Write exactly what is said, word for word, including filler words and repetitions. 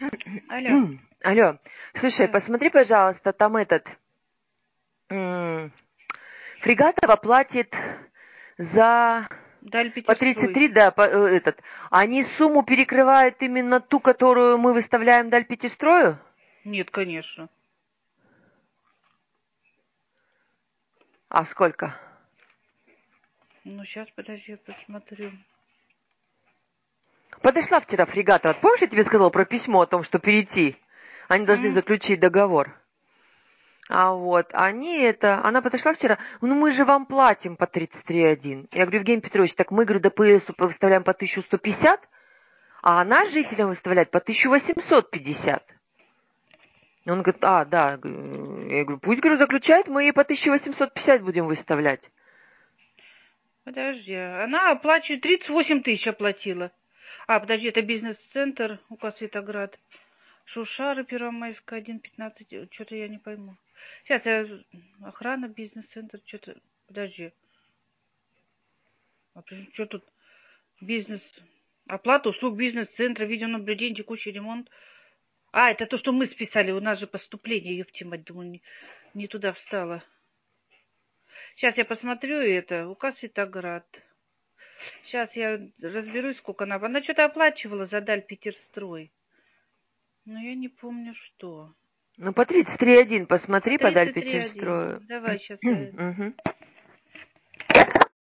Алло. Алло, слушай, Да. посмотри, пожалуйста, там этот... м, Фрегатова платит за... Даль По тридцать Петерстрой. три, да, по, э, этот. Они сумму перекрывают именно ту, которую мы выставляем Даль Пятистрою? Нет, конечно. А сколько? Ну, сейчас, подожди, я посмотрю. Подошла вчера Фрегатова. Помнишь, я тебе сказала про письмо о том, что перейти? Они должны М, заключить договор. А вот, они это... Она подошла вчера, ну мы же вам платим по тридцать три один. Я говорю, Евгений Петрович, так мы, говорю, ДПСу выставляем по тысячу сто пятьдесят, а она жителям выставляет по тысячу восемьсот пятьдесят. Он говорит, а, да. Я говорю, пусть, говорю, заключает, мы ей по тысячу восемьсот пятьдесят будем выставлять. Подожди, она оплачивает тридцать восемь тысяч оплатила. А, подожди, это бизнес-центр УК Светоград. Шушары, Первомайская, один пятнадцать. Что-то я не пойму. Сейчас я... Охрана, бизнес-центр, что-то... Подожди. А что тут? Бизнес... Оплата услуг бизнес-центра, видеонаблюдение, текущий ремонт. А, это то, что мы списали. У нас же поступление, Евтимать, думаю, не, не туда встала. Сейчас я посмотрю это. УК Светоград. Сейчас я разберусь, сколько она... Она что-то оплачивала за Даль Петерстрой. Но я не помню, что. Ну, по тридцать три один По посмотри, по Даль тридцать три один. Петерстрою. Давай сейчас я... Мгм.